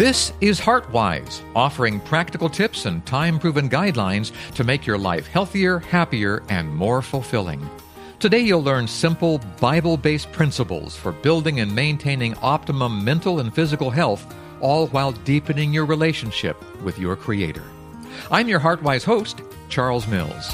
This is HeartWise, offering practical tips and time-proven guidelines to make your life healthier, happier, and more fulfilling. Today you'll learn simple, Bible-based principles for building and maintaining optimum mental and physical health, all while deepening your relationship with your Creator. I'm your HeartWise host, Charles Mills.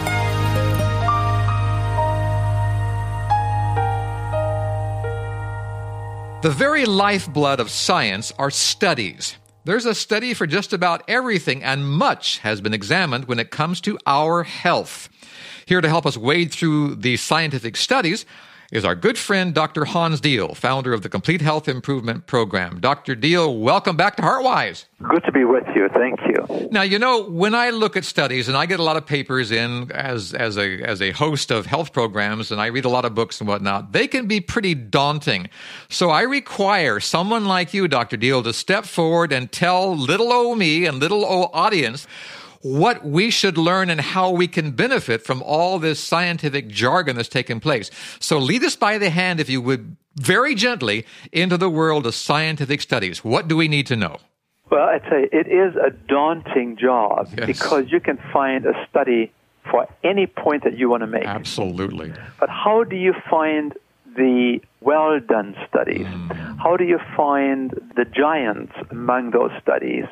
The very lifeblood of science are studies. There's a study for just about everything, and much has been examined when it comes to our health. Here to help us wade through these scientific studies is our good friend, Dr. Hans Diehl, founder of the Complete Health Improvement Program. Dr. Diehl, welcome back to HeartWise. Good to be with you. Thank you. Now, when I look at studies, and I get a lot of papers in as a host of health programs, and I read a lot of books and whatnot, they can be pretty daunting. So I require someone like you, Dr. Diehl, to step forward and tell little o me and little o audience what we should learn and how we can benefit from all this scientific jargon that's taken place. So lead us by the hand, if you would, very gently into the world of scientific studies. What do we need to know? Well, I tell you, it is a daunting job because you can find a study for any point that you want to make. Absolutely. But how do you find the well-done studies? How do you find the giants among those studies?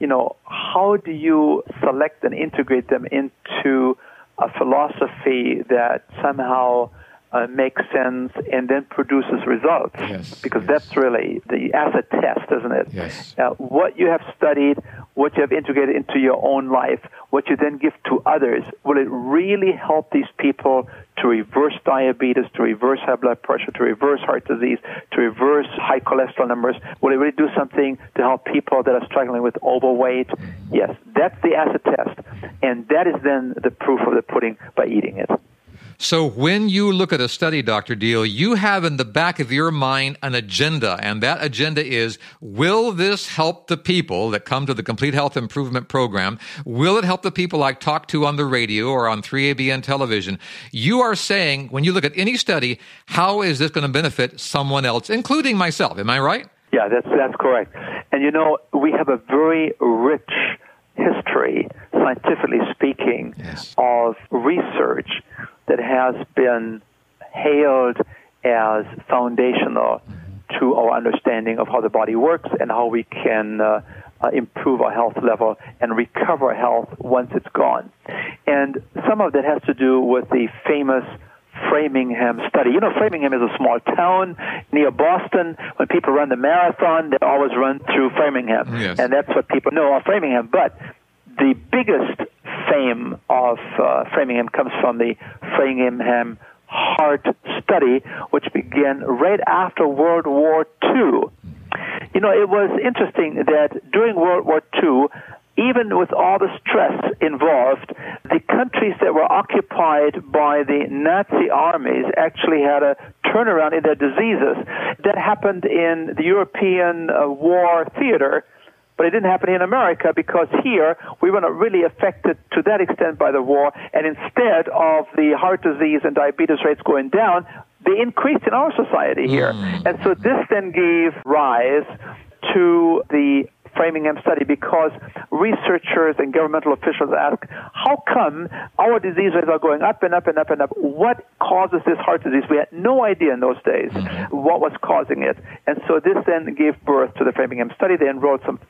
How do you select and integrate them into a philosophy that somehow makes sense and then produces results? Because that's really the acid test, isn't it? Yes. What you have studied, what you have integrated into your own life, what you then give to others, will it really help these people to reverse diabetes, to reverse high blood pressure, to reverse heart disease, to reverse high cholesterol numbers? Will it really do something to help people that are struggling with overweight? Yes, that's the acid test. And that is then the proof of the pudding by eating it. So when you look at a study, Dr. Diehl, you have in the back of your mind an agenda, and that agenda is, will this help the people that come to the Complete Health Improvement Program? Will it help the people I talk to on the radio or on 3ABN television? You are saying, when you look at any study, how is this going to benefit someone else, including myself? Am I right? Yeah, that's correct. And we have a very rich history, scientifically speaking, of research that has been hailed as foundational to our understanding of how the body works and how we can improve our health level and recover health once it's gone. And some of that has to do with the famous Framingham study. Framingham is a small town near Boston. When people run the marathon, they always run through Framingham. And that's what people know of Framingham. But the biggest fame of Framingham comes from the Framingham Heart Study, which began right after World War II. It was interesting that during World War II, even with all the stress involved, the countries that were occupied by the Nazi armies actually had a turnaround in their diseases. That happened in the European war theater, but it didn't happen in America because here we were not really affected to that extent by the war, and instead of the heart disease and diabetes rates going down, they increased in our society here. And so this then gave rise to the Framingham study because researchers and governmental officials ask, how come our disease rates are going up and up and up and up? What causes this heart disease? We had no idea in those days what was causing it. And so this then gave birth to the Framingham study. They enrolled some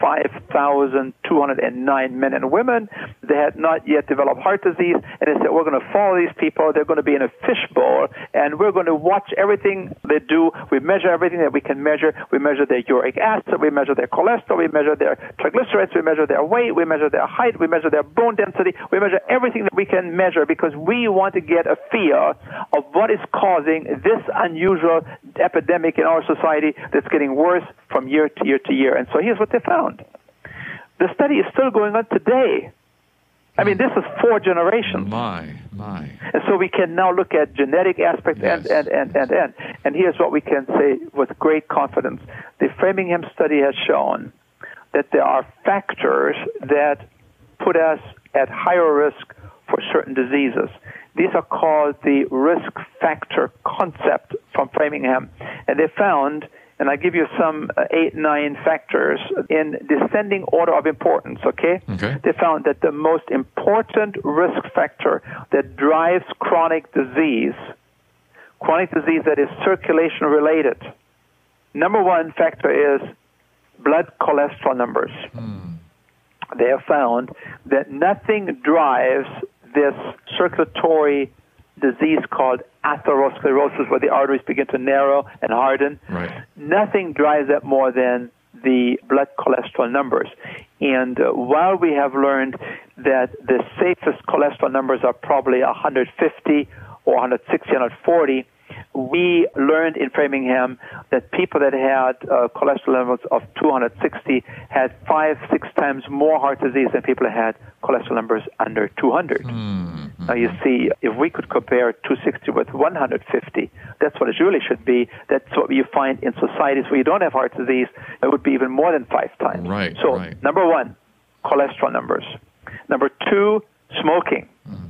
5,209 men and women. They had not yet developed heart disease. And they said, we're going to follow these people. They're going to be in a fishbowl. And we're going to watch everything they do. We measure everything that we can measure. We measure their uric acid. We measure their cholesterol. We measure their triglycerides, we measure their weight, we measure their height, we measure their bone density, we measure everything that we can measure because we want to get a feel of what is causing this unusual epidemic in our society that's getting worse from year to year to year. And so here's what they found. The study is still going on today. I mean, this is 4 generations. My. And so we can now look at genetic aspects and. And here's what we can say with great confidence. The Framingham study has shown that there are factors that put us at higher risk for certain diseases. These are called the risk factor concept from Framingham. And they found and I give you some 8, 9 factors in descending order of importance, okay? They found that the most important risk factor that drives chronic disease that is circulation related, number one factor is blood cholesterol numbers. They have found that nothing drives this circulatory disease called atherosclerosis, where the arteries begin to narrow and harden. Nothing drives that more than the blood cholesterol numbers. And while we have learned that the safest cholesterol numbers are probably 150 or 160, 140, we learned in Framingham that people that had cholesterol levels of 260 had 5-6 times more heart disease than people that had cholesterol numbers under 200. Now you see, if we could compare 260 with 150, that's what it really should be. That's what you find in societies where you don't have heart disease. It would be even more than 5 times. Number one, cholesterol numbers. Number 2, smoking.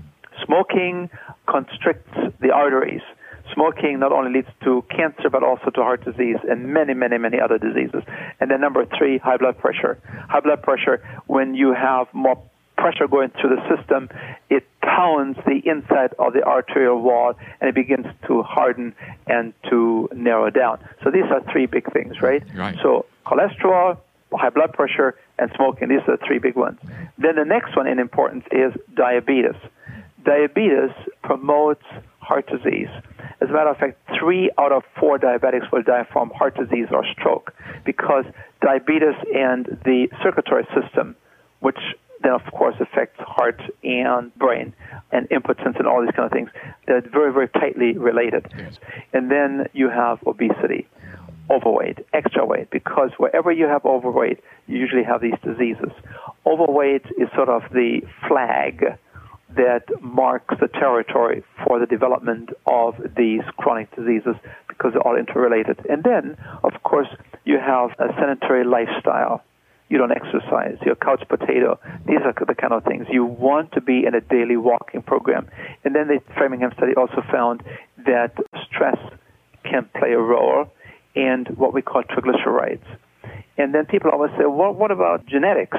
Smoking constricts the arteries. Smoking not only leads to cancer, but also to heart disease and many, many, many other diseases. And then number 3, high blood pressure. High blood pressure, when you have more pressure going through the system, it pounds the inside of the arterial wall, and it begins to harden and to narrow down. So these are 3 big things, right? So cholesterol, high blood pressure, and smoking. These are the 3 big ones. Then the next one in importance is diabetes. Diabetes promotes heart disease. As a matter of fact, 3 out of 4 diabetics will die from heart disease or stroke, because diabetes and the circulatory system, which then of course affects heart and brain and impotence and all these kind of things, they're very, very tightly related. And then you have obesity, overweight, extra weight, because wherever you have overweight, you usually have these diseases. Overweight is sort of the flag that marks the territory for the development of these chronic diseases, because they're all interrelated. And then, of course, you have a sedentary lifestyle. You don't exercise. You're a couch potato. These are the kind of things. You want to be in a daily walking program. And then the Framingham study also found that stress can play a role in what we call triglycerides. And then people always say, well, what about genetics?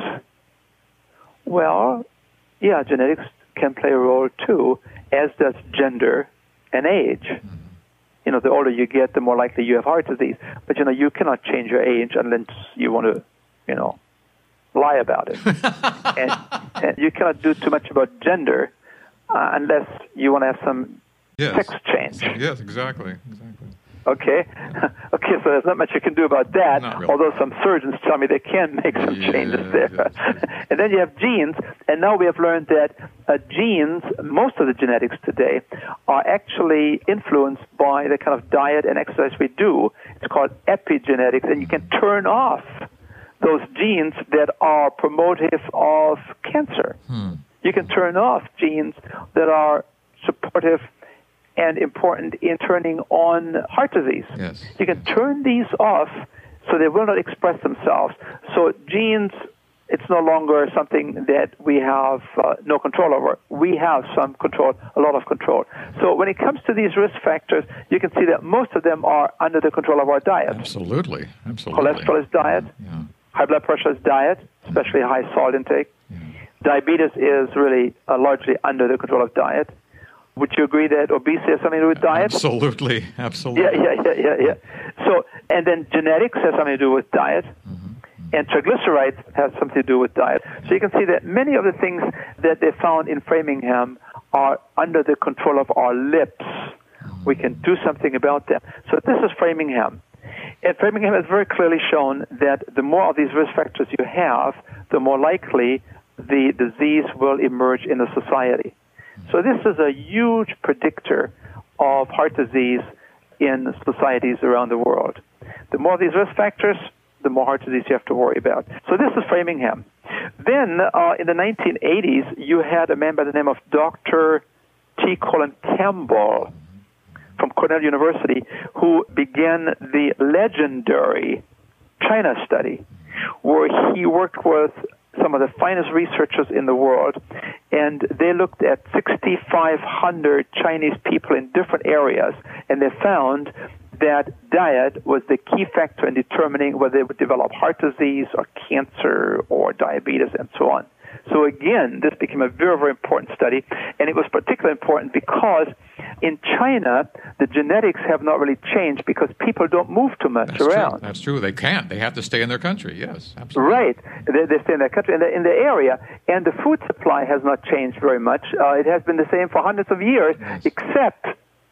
Well, yeah, genetics can play a role too, as does gender and age. You know, the older you get, the more likely you have heart disease. But, you know, you cannot change your age unless you want to, you know, lie about it. and you cannot do too much about gender unless you want to have some sex change. Yes, exactly. Okay, so there's not much you can do about that, really. Although some surgeons tell me they can make some changes there. And then you have genes, and now we have learned that genes, most of the genetics today, are actually influenced by the kind of diet and exercise we do. It's called epigenetics, and you can turn off those genes that are promotive of cancer. You can turn off genes that are supportive and important in turning on heart disease. You can turn these off so they will not express themselves. So genes, it's no longer something that we have no control over. We have some control, a lot of control. So when it comes to these risk factors, you can see that most of them are under the control of our diet. Absolutely. Cholesterol is diet. High blood pressure is diet, especially high salt intake. Diabetes is really largely under the control of diet. Would you agree that obesity has something to do with diet? Absolutely. Yeah. So, and then genetics has something to do with diet, and triglycerides has something to do with diet. So you can see that many of the things that they found in Framingham are under the control of our lips. We can do something about them. So this is Framingham. And Framingham has very clearly shown that the more of these risk factors you have, the more likely the disease will emerge in the society. So this is a huge predictor of heart disease in societies around the world. The more of these risk factors, the more heart disease you have to worry about. So this is Framingham. Then in the 1980s, you had a man by the name of Dr. T. Colin Campbell from Cornell University, who began the legendary China study, where he worked with some of the finest researchers in the world, and they looked at 6,500 Chinese people in different areas, and they found that diet was the key factor in determining whether they would develop heart disease or cancer or diabetes and so on. So again, this became a very, very important study, and it was particularly important because in China, the genetics have not really changed because people don't move too much around. That's true. They can't. They have to stay in their country. Yes, absolutely. Right. They stay in their country, in the area, and the food supply has not changed very much. It has been the same for hundreds of years, except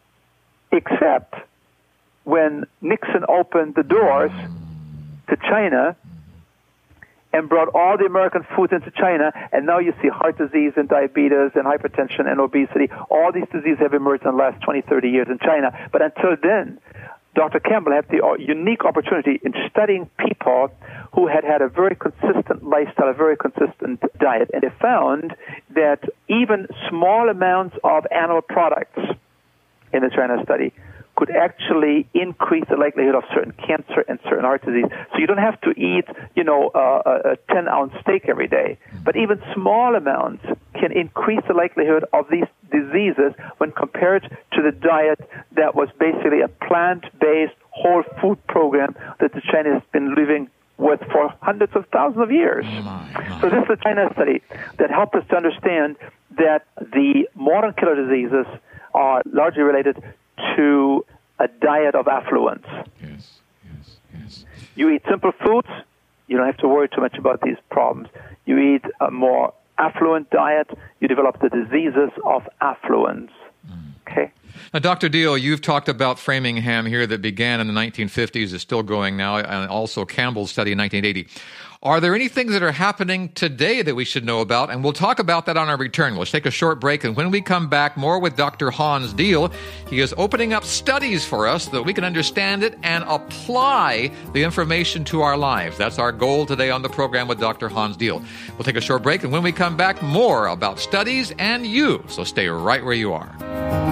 when Nixon opened the doors to China and brought all the American foods into China, and now you see heart disease and diabetes and hypertension and obesity. All these diseases have emerged in the last 20, 30 years in China. But until then, Dr. Campbell had the unique opportunity in studying people who had a very consistent lifestyle, a very consistent diet. And they found that even small amounts of animal products in the China study could actually increase the likelihood of certain cancer and certain heart disease. So you don't have to eat, a 10-ounce steak every day. But even small amounts can increase the likelihood of these diseases when compared to the diet that was basically a plant-based whole food program that the Chinese have been living with for hundreds of thousands of years. So this is the China study that helped us to understand that the modern killer diseases are largely related to a diet of affluence. Yes. You eat simple foods, you don't have to worry too much about these problems. You eat a more affluent diet, you develop the diseases of affluence. Okay? Now, Dr. Deal, you've talked about Framingham here that began in the 1950s, is still going now, and also Campbell's study in 1980. Are there any things that are happening today that we should know about? And we'll talk about that on our return. Let's take a short break, and when we come back, more with Dr. Hans Deal. He is opening up studies for us so that we can understand it and apply the information to our lives. That's our goal today on the program with Dr. Hans Deal. We'll take a short break, and when we come back, more about studies and you. So stay right where you are.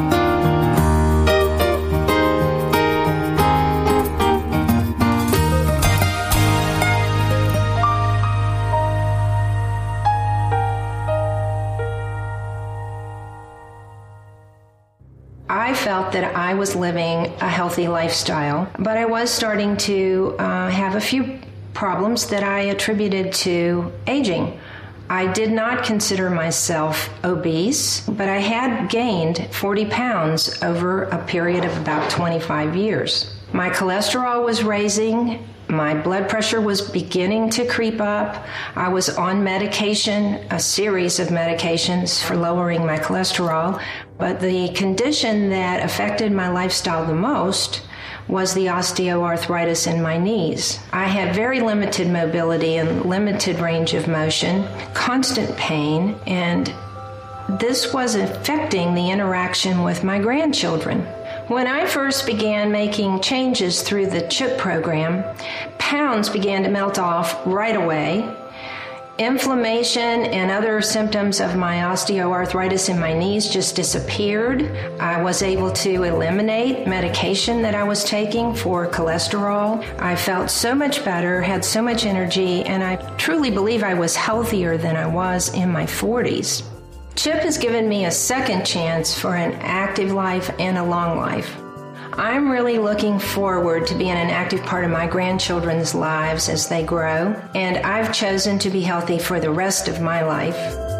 I felt that I was living a healthy lifestyle, but I was starting to have a few problems that I attributed to aging. I did not consider myself obese, but I had gained 40 pounds over a period of about 25 years. My cholesterol was raising. My blood pressure was beginning to creep up. I was on medication, a series of medications for lowering my cholesterol. But the condition that affected my lifestyle the most was the osteoarthritis in my knees. I had very limited mobility and limited range of motion, constant pain, and this was affecting the interaction with my grandchildren. When I first began making changes through the CHIP program, pounds began to melt off right away. Inflammation and other symptoms of my osteoarthritis in my knees just disappeared. I was able to eliminate medication that I was taking for cholesterol. I felt so much better, had so much energy, and I truly believe I was healthier than I was in my 40s. CHIP has given me a second chance for an active life and a long life. I'm really looking forward to being an active part of my grandchildren's lives as they grow, and I've chosen to be healthy for the rest of my life.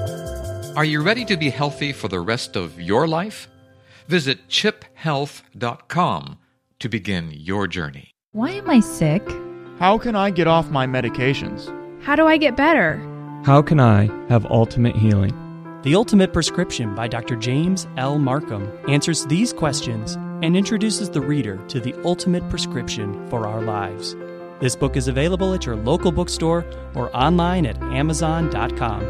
Are you ready to be healthy for the rest of your life? Visit chiphealth.com to begin your journey. Why am I sick? How can I get off my medications? How do I get better? How can I have ultimate healing? The Ultimate Prescription by Dr. James L. Markham answers these questions and introduces the reader to the ultimate prescription for our lives. This book is available at your local bookstore or online at Amazon.com.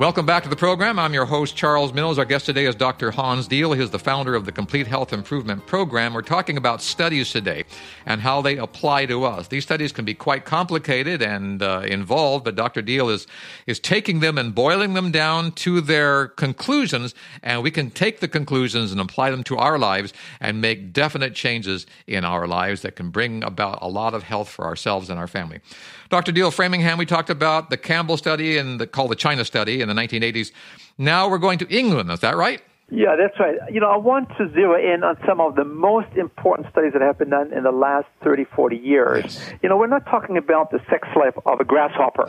Welcome back to the program. I'm your host, Charles Mills. Our guest today is Dr. Hans Diehl. He is the founder of the Complete Health Improvement Program. We're talking about studies today and how they apply to us. These studies can be quite complicated and involved, but Dr. Diehl is taking them and boiling them down to their conclusions, and we can take the conclusions and apply them to our lives and make definite changes in our lives that can bring about a lot of health for ourselves and our family. Dr. Diehl, Framingham, we talked about the Campbell study and called the China study in the 1980s. Now we're going to England. Is that right? Yeah, that's right. I want to zero in on some of the most important studies that have been done in the last 30, 40 years. Yes. We're not talking about the sex life of a grasshopper.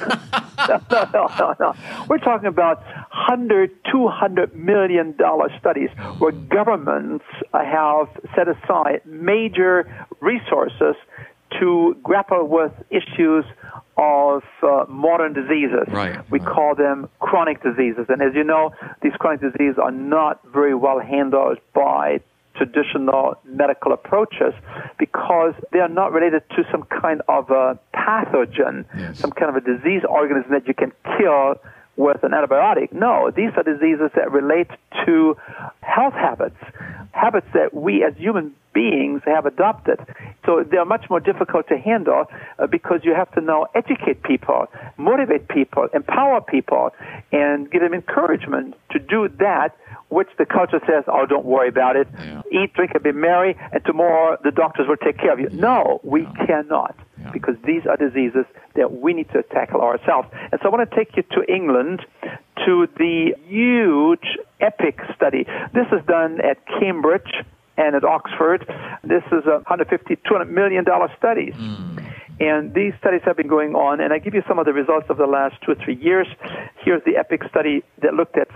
No. We're talking about $100, $200 million studies where governments have set aside major resources to grapple with issues of modern diseases. Right. We call them chronic diseases. And as you know, these chronic diseases are not very well handled by traditional medical approaches because they are not related to some kind of a pathogen, some kind of a disease organism that you can kill with an antibiotic. No, these are diseases that relate to health habits that we as human beings have adopted. So they are much more difficult to handle because you have to now educate people, motivate people, empower people, and give them encouragement to do that which the culture says, oh, don't worry about it. Yeah. Eat, drink, and be merry, and tomorrow the doctors will take care of you. No, we cannot, because these are diseases that we need to tackle ourselves. And so I want to take you to England, to the huge EPIC study. This is done at Cambridge and at Oxford. This is a $150, $200 million studies. And these studies have been going on, and I give you some of the results of the last 2 or 3 years. Here's the EPIC study that looked at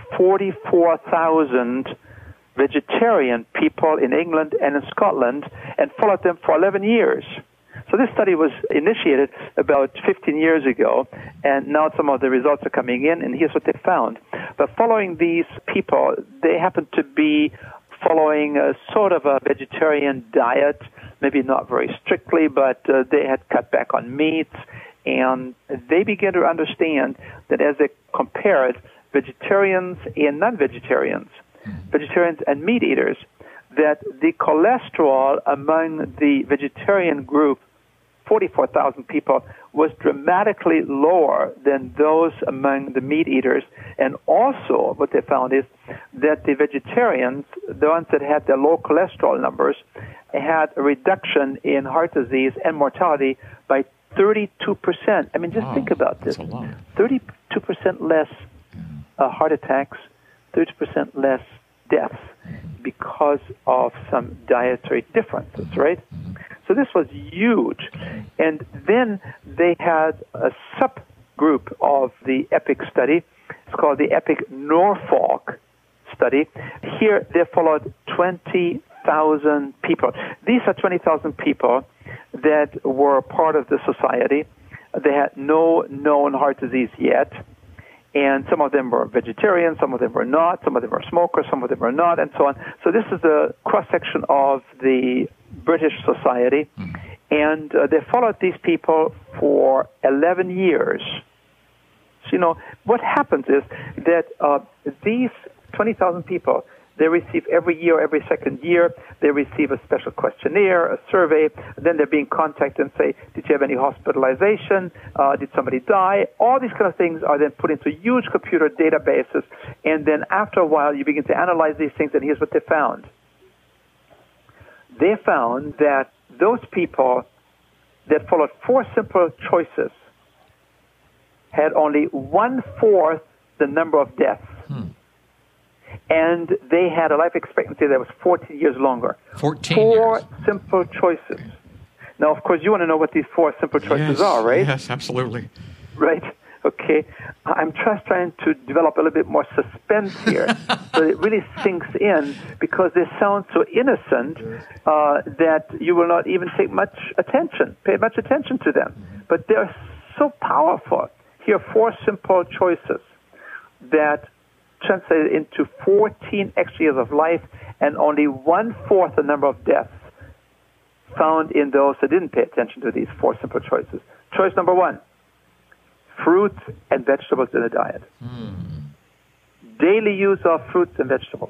44,000 vegetarian people in England and in Scotland and followed them for 11 years. So this study was initiated about 15 years ago, and now some of the results are coming in, and here's what they found. But following these people, they happen to be following a sort of a vegetarian diet, maybe not very strictly, but they had cut back on meats, and they began to understand that as they compared vegetarians and non-vegetarians, vegetarians and meat eaters, that the cholesterol among the vegetarian group, 44,000 people, was dramatically lower than those among the meat eaters. And also what they found is that the vegetarians, the ones that had the low cholesterol numbers, had a reduction in heart disease and mortality by 32%. I mean, just think about this. That's a lot. 32% less heart attacks, 30% less deaths because of some dietary differences, right? So this was huge. And then they had a subgroup of the EPIC study. It's called the EPIC Norfolk study. Here they followed 20,000 people. These are 20,000 people that were part of the society. They had no known heart disease yet. And some of them were vegetarians, some of them were not, some of them were smokers, some of them were not, and so on. So this is the cross-section of the British society. And they followed these people for 11 years. So, what happens is that these 20,000 people, they receive every year, every second year, they receive a special questionnaire, a survey, then they're being contacted and say, did you have any hospitalization? Did somebody die? All these kind of things are then put into huge computer databases, and then after a while you begin to analyze these things, and here's what they found. They found that those people that followed 4 simple choices had only 1/4 the number of deaths. And they had a life expectancy that was 14 years longer. 14 4 years. simple choices. Now, of course, you want to know what these 4 simple choices are, right? Yes, absolutely. Right? Okay. I'm just trying to develop a little bit more suspense here so it really sinks in, because they sound so innocent that you will not even pay much attention to them. But they're so powerful. Here are 4 simple choices that translated into 14 extra years of life and only 1/4 the number of deaths found in those that didn't pay attention to these 4 simple choices. Choice number 1, fruits and vegetables in a diet. Daily use of fruits and vegetables.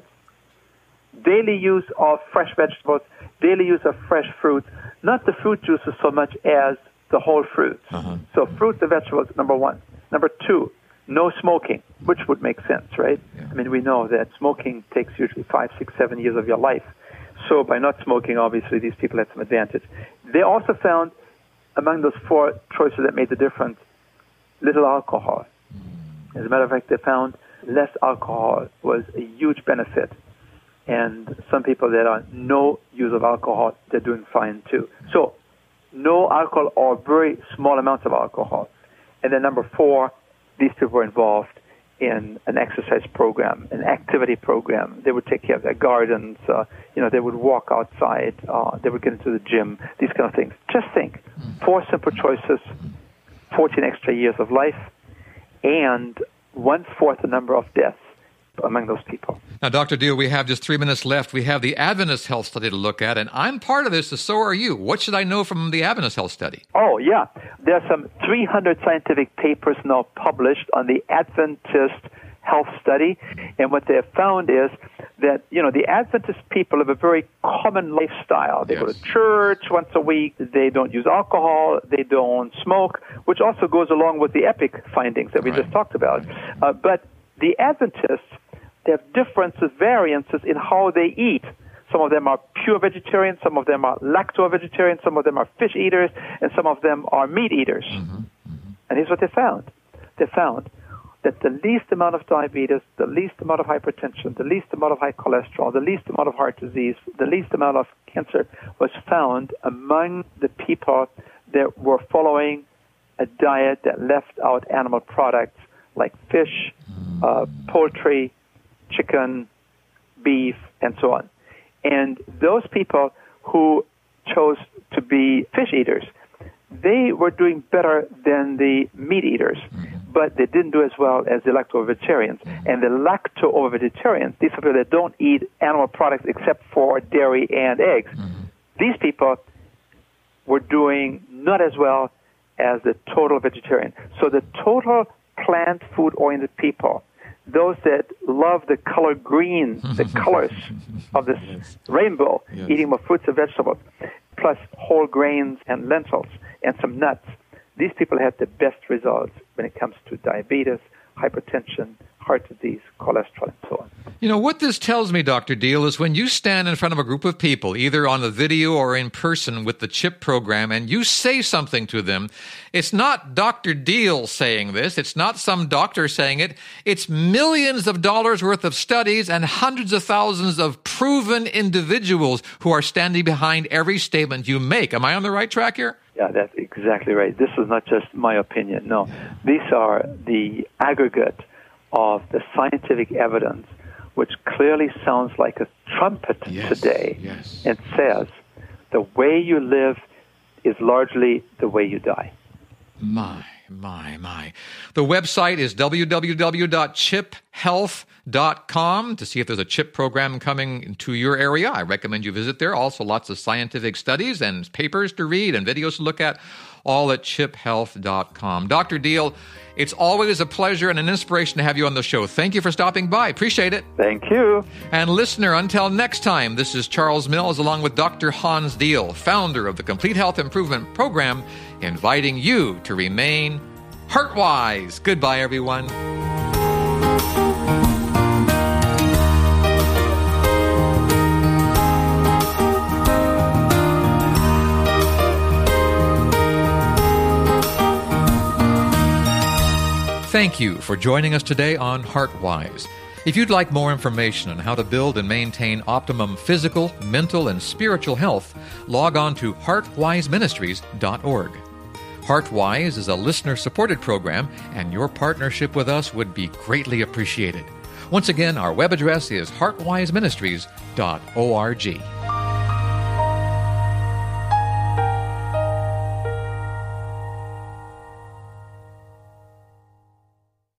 Daily use of fresh vegetables, daily use of fresh fruit, not the fruit juices so much as the whole fruits. So fruits and vegetables, number one. Number two, no smoking, which would make sense, right? Yeah. I mean, we know that smoking takes usually 5, 6, 7 years of your life. So by not smoking, obviously, these people had some advantage. They also found, among those 4 choices that made the difference, little alcohol. As a matter of fact, they found less alcohol was a huge benefit. And some people that are no use of alcohol, they're doing fine too. So no alcohol or very small amounts of alcohol. And then number 4, these people were involved in an exercise program, an activity program. They would take care of their gardens. They would walk outside. They would get into the gym, these kind of things. Just think, 4 simple choices, 14 extra years of life, and 1/4 the number of deaths among those people. Now, Dr. Deal, we have just 3 minutes left. We have the Adventist Health Study to look at, and I'm part of this, and so are you. What should I know from the Adventist Health Study? Oh, yeah. There are some 300 scientific papers now published on the Adventist Health Study, and what they have found is that, the Adventist people have a very common lifestyle. They go to church once a week. They don't use alcohol. They don't smoke, which also goes along with the EPIC findings that we just talked about. But the Adventists, they have differences, variances in how they eat. Some of them are pure vegetarians, some of them are lacto-vegetarians, some of them are fish eaters, and some of them are meat eaters. And here's what they found. They found that the least amount of diabetes, the least amount of hypertension, the least amount of high cholesterol, the least amount of heart disease, the least amount of cancer was found among the people that were following a diet that left out animal products like fish, poultry, chicken, beef, and so on. And those people who chose to be fish eaters, they were doing better than the meat eaters, but they didn't do as well as the lacto-vegetarians. And the lacto-vegetarians, these people that don't eat animal products except for dairy and eggs, these people were doing not as well as the total vegetarian. So the total plant food-oriented people, those that love the color green, the colors of this rainbow, eating more fruits and vegetables, plus whole grains and lentils and some nuts, these people had the best results when it comes to diabetes, hypertension, heart disease, cholesterol, and so on. What this tells me, Dr. Deal, is when you stand in front of a group of people, either on the video or in person with the CHIP program, and you say something to them, it's not Dr. Deal saying this, it's not some doctor saying it, it's millions of dollars worth of studies and hundreds of thousands of proven individuals who are standing behind every statement you make. Am I on the right track here? Yeah, that's exactly right. This is not just my opinion. No, these are the aggregate of the scientific evidence, which clearly sounds like a trumpet today and says the way you live is largely the way you die. My. The website is www.chiphealth.com to see if there's a CHIP program coming to your area. I recommend you visit there. Also, lots of scientific studies and papers to read and videos to look at, all at chiphealth.com. Dr. Deal, it's always a pleasure and an inspiration to have you on the show. Thank you for stopping by. Appreciate it. Thank you. And listener, until next time, this is Charles Mills along with Dr. Hans Deal, founder of the Complete Health Improvement Program, inviting you to remain heart-wise. Goodbye, everyone. Thank you for joining us today on HeartWise. If you'd like more information on how to build and maintain optimum physical, mental, and spiritual health, log on to heartwiseministries.org. HeartWise is a listener-supported program, and your partnership with us would be greatly appreciated. Once again, our web address is heartwiseministries.org.